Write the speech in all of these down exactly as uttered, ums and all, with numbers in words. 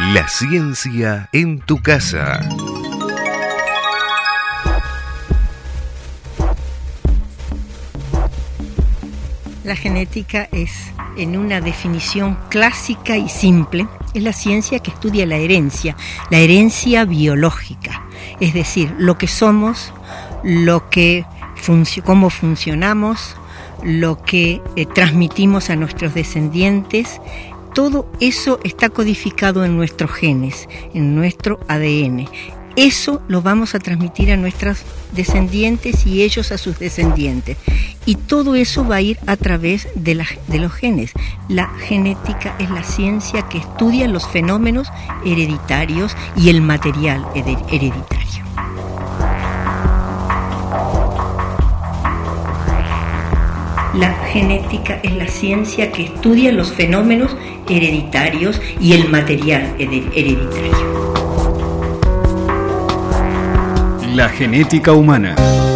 La ciencia en tu casa. La genética es, en una definición clásica y simple, es la ciencia que estudia la herencia, la herencia biológica, es decir, lo que somos, lo que func- cómo funcionamos, lo que eh, transmitimos a nuestros descendientes. Todo eso está codificado en nuestros genes, en nuestro A D N. Eso lo vamos a transmitir a nuestros descendientes y ellos a sus descendientes. Y todo eso va a ir a través de, la, de los genes. La genética es la ciencia que estudia los fenómenos hereditarios y el material hereditario. La genética es la ciencia que estudia los fenómenos hereditarios y el material hereditario. La genética humana.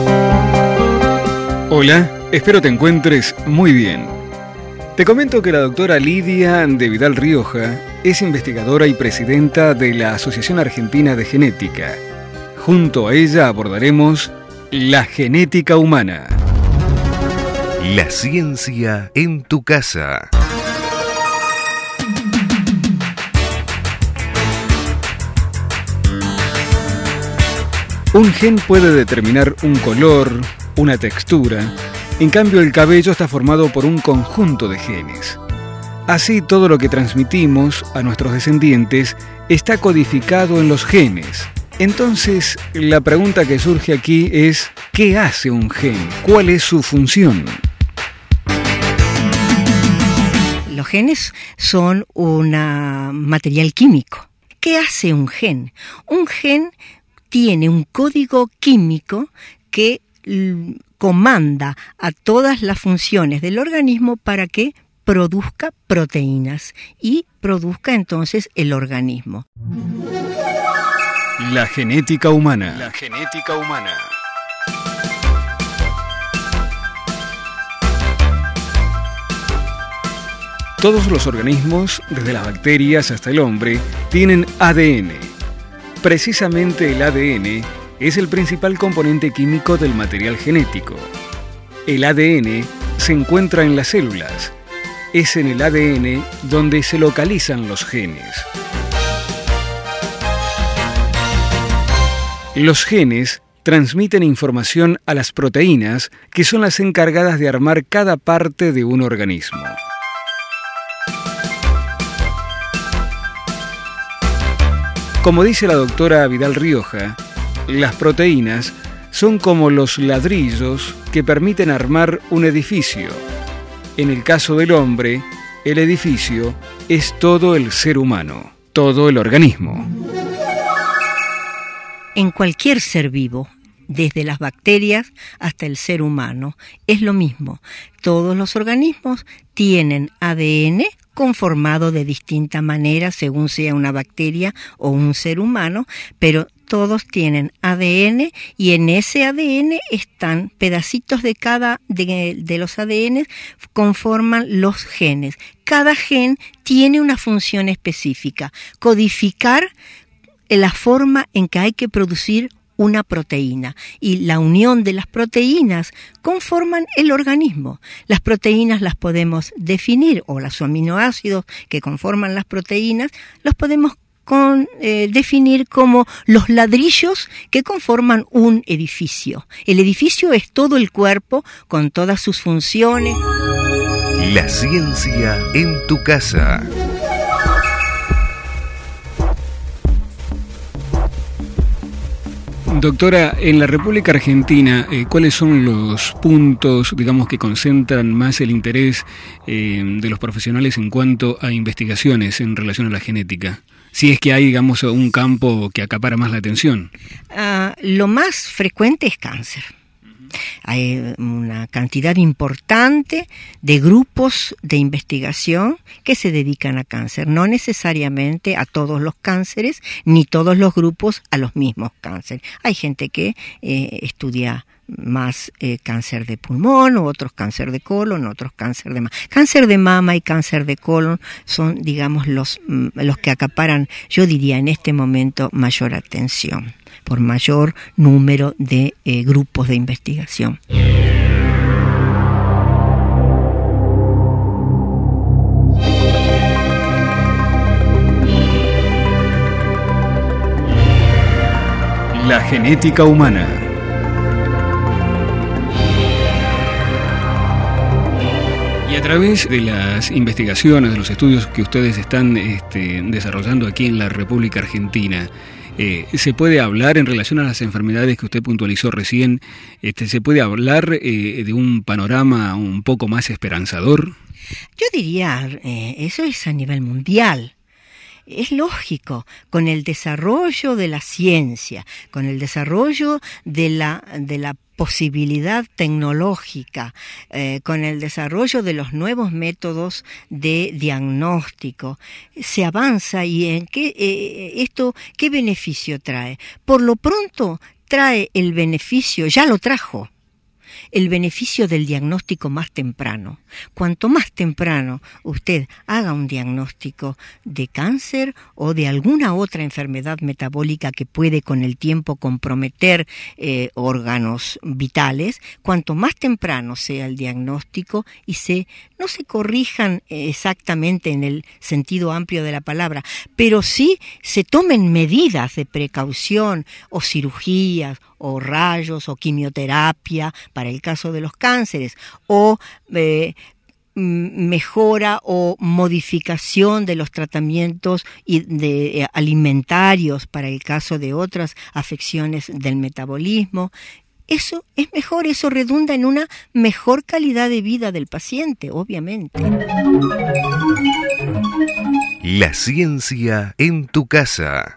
Hola, espero te encuentres muy bien. Te comento que la doctora Lidia de Vidal Rioja es investigadora y presidenta de la Asociación Argentina de Genética. Junto a ella abordaremos la genética humana. La ciencia en tu casa. Un gen puede determinar un color, una textura. En cambio, el cabello está formado por un conjunto de genes. Así, todo lo que transmitimos a nuestros descendientes está codificado en los genes. Entonces, la pregunta que surge aquí es, ¿qué hace un gen? ¿Cuál es su función? Los genes son un material químico. ¿Qué hace un gen? Un gen tiene un código químico que l- comanda a todas las funciones del organismo para que produzca proteínas y produzca entonces el organismo. La genética humana. La genética humana. Todos los organismos, desde las bacterias hasta el hombre, tienen A D N. Precisamente el A D N es el principal componente químico del material genético. El A D N se encuentra en las células. Es en el A D N donde se localizan los genes. Los genes transmiten información a las proteínas, que son las encargadas de armar cada parte de un organismo. Como dice la doctora Vidal Rioja, las proteínas son como los ladrillos que permiten armar un edificio. En el caso del hombre, el edificio es todo el ser humano, todo el organismo. En cualquier ser vivo, desde las bacterias hasta el ser humano, es lo mismo. Todos los organismos tienen A D N conformado de distinta manera según sea una bacteria o un ser humano, pero todos tienen A D N y en ese A D N están pedacitos de cada de, de los A D N conforman los genes. Cada gen tiene una función específica, codificar la forma en que hay que producir una proteína, y la unión de las proteínas conforman el organismo. Las proteínas las podemos definir, o los aminoácidos que conforman las proteínas, los podemos con, eh, definir como los ladrillos que conforman un edificio. El edificio es todo el cuerpo con todas sus funciones. La ciencia en tu casa. Doctora, en la República Argentina, eh, ¿cuáles son los puntos, digamos, que concentran más el interés eh, de los profesionales en cuanto a investigaciones en relación a la genética? Si es que hay, digamos, un campo que acapara más la atención. Uh, lo más frecuente es cáncer. Hay una cantidad importante de grupos de investigación que se dedican a cáncer, no necesariamente a todos los cánceres, ni todos los grupos a los mismos cánceres. Hay gente que eh, estudia más eh, cáncer de pulmón, otros cáncer de colon, otros cáncer de mama. Cáncer de mama y cáncer de colon son, digamos, los, los que acaparan, yo diría en este momento, mayor atención, por mayor número de eh, grupos de investigación. La genética humana. Y a través de las investigaciones, de los estudios que ustedes están este, desarrollando aquí en la República Argentina, eh, ¿se puede hablar en relación a las enfermedades que usted puntualizó recién? Este, ¿Se puede hablar eh, de un panorama un poco más esperanzador? Yo diría, eh, eso es a nivel mundial. Es lógico, con el desarrollo de la ciencia, con el desarrollo de la, de la posibilidad tecnológica, eh, con el desarrollo de los nuevos métodos de diagnóstico, se avanza. ¿Y en qué eh, esto qué beneficio trae? Por lo pronto trae el beneficio, ya lo trajo, el beneficio del diagnóstico más temprano. Cuanto más temprano usted haga un diagnóstico de cáncer o de alguna otra enfermedad metabólica que puede con el tiempo comprometer eh, órganos vitales, cuanto más temprano sea el diagnóstico y se no se corrijan exactamente en el sentido amplio de la palabra, pero sí se tomen medidas de precaución o cirugías o rayos o quimioterapia para el caso de los cánceres, o eh, mejora o modificación de los tratamientos y de, eh, alimentarios para el caso de otras afecciones del metabolismo. Eso es mejor, eso redunda en una mejor calidad de vida del paciente, obviamente. La ciencia en tu casa.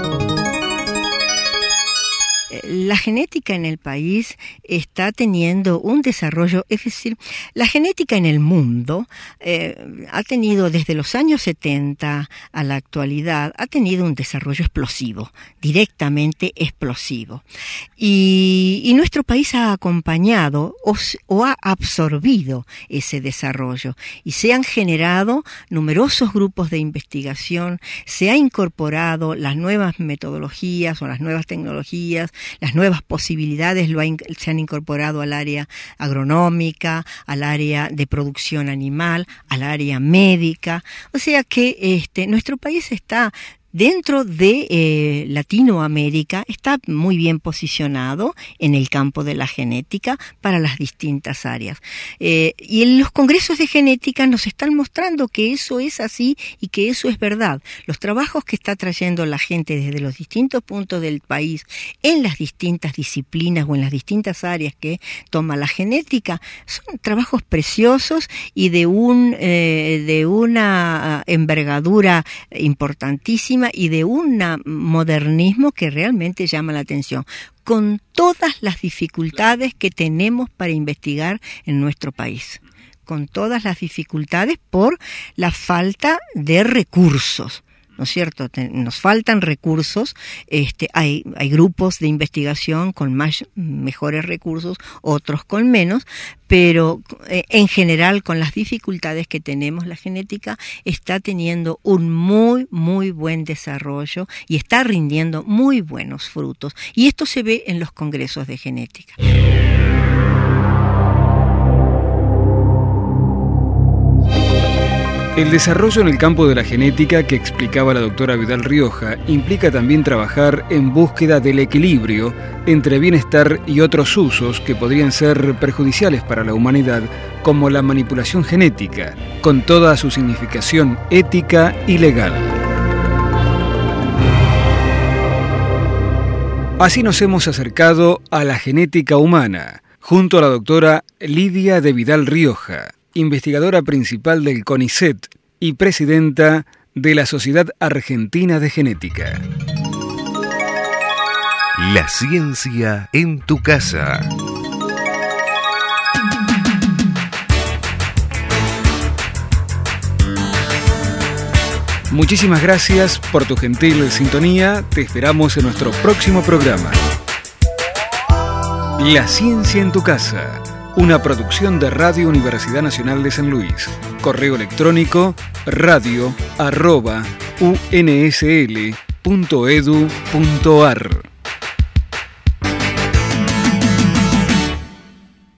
La genética en el país está teniendo un desarrollo, es decir, la genética en el mundo eh, ha tenido desde los años setenta a la actualidad, ha tenido un desarrollo explosivo, directamente explosivo. Y, y nuestro país ha acompañado o, o ha absorbido ese desarrollo y se han generado numerosos grupos de investigación, se ha incorporado las nuevas metodologías o las nuevas tecnologías, las nuevas posibilidades lo ha, se han incorporado al área agronómica, al área de producción animal, al área médica. O sea que este, nuestro país está dentro de eh, Latinoamérica, está muy bien posicionado en el campo de la genética para las distintas áreas. Eh, y en los congresos de genética nos están mostrando que eso es así y que eso es verdad. Los trabajos que está trayendo la gente desde los distintos puntos del país en las distintas disciplinas o en las distintas áreas que toma la genética son trabajos preciosos y de un eh, de una envergadura importantísima y de un modernismo que realmente llama la atención, con todas las dificultades que tenemos para investigar en nuestro país, con todas las dificultades por la falta de recursos. ¿No es cierto? Nos faltan recursos, este, hay, hay grupos de investigación con más, mejores recursos, otros con menos, pero eh, en general con las dificultades que tenemos, la genética está teniendo un muy, muy buen desarrollo y está rindiendo muy buenos frutos. Y esto se ve en los congresos de genética. El desarrollo en el campo de la genética que explicaba la doctora Vidal Rioja implica también trabajar en búsqueda del equilibrio entre bienestar y otros usos que podrían ser perjudiciales para la humanidad, como la manipulación genética, con toda su significación ética y legal. Así nos hemos acercado a la genética humana, junto a la doctora Lidia de Vidal Rioja, investigadora principal del CONICET y presidenta de la Sociedad Argentina de Genética. La ciencia en tu casa. Muchísimas gracias por tu gentil sintonía. Te esperamos en nuestro próximo programa. La ciencia en tu casa, una producción de Radio Universidad Nacional de San Luis. Correo electrónico radio arroba u n s l punto e d u punto a r.